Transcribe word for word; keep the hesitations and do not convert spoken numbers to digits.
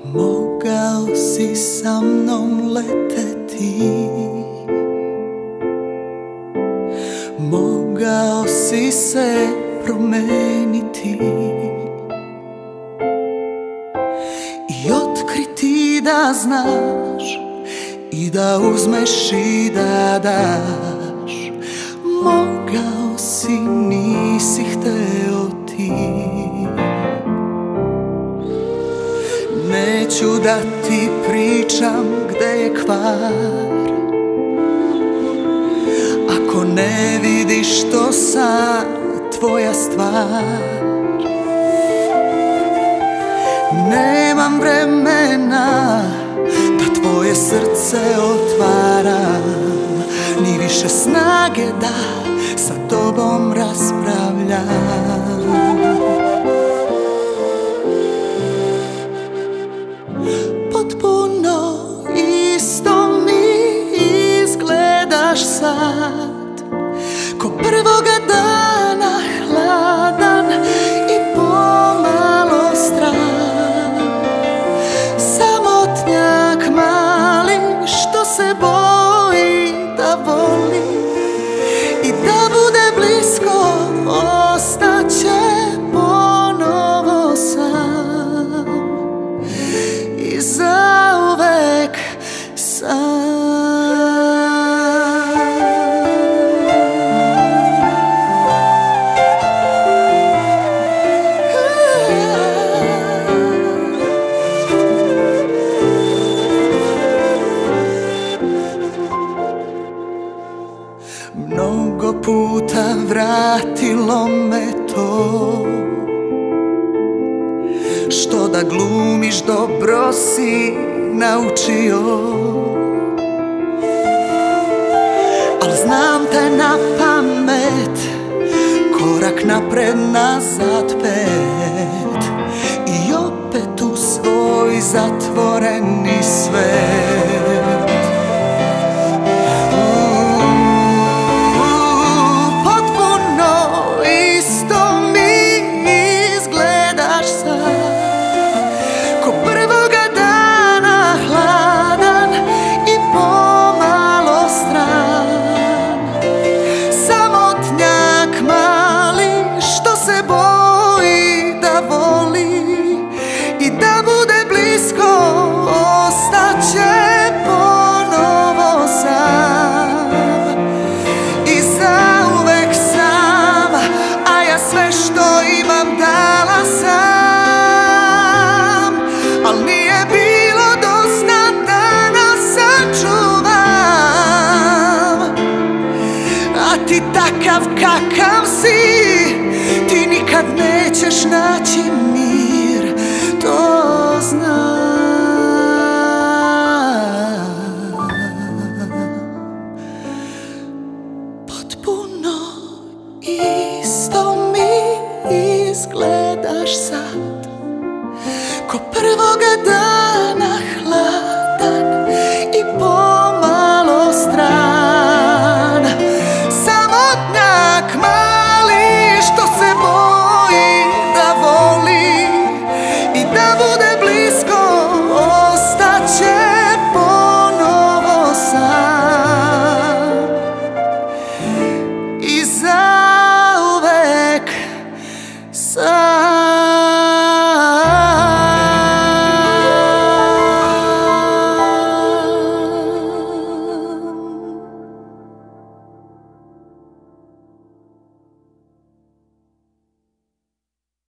Mogao si sa mnom leteti, mogao si se promeniti i otkriti da znaš i da uzmeš i da daš. Mogao si, nisi hteo ti. Neću da ti pričam gde je kvar, ako ne vidiš to sad tvoja stvar. Nemam vremena da tvoje srce otvaram, ni više snage da sa tobom raspravljam. Potpuno isto mi izgledaš sad, ko prvoga dana, hladan i pomalo strah. Samotnjak mali što se boji da voli i da bude blisko, ostaće ponovo sam i zauvek sam. Mnogo puta vratilo me to, što da glumiš dobro si naučio. Al znam te na pamet, korak napred, nazad pet, i opet u svoj zatvoreni svet. Ti takav kakav si, ti nikad nećeš naći mir, to znam. Potpuno isto mi izgledaš sad, ko prvoga dana.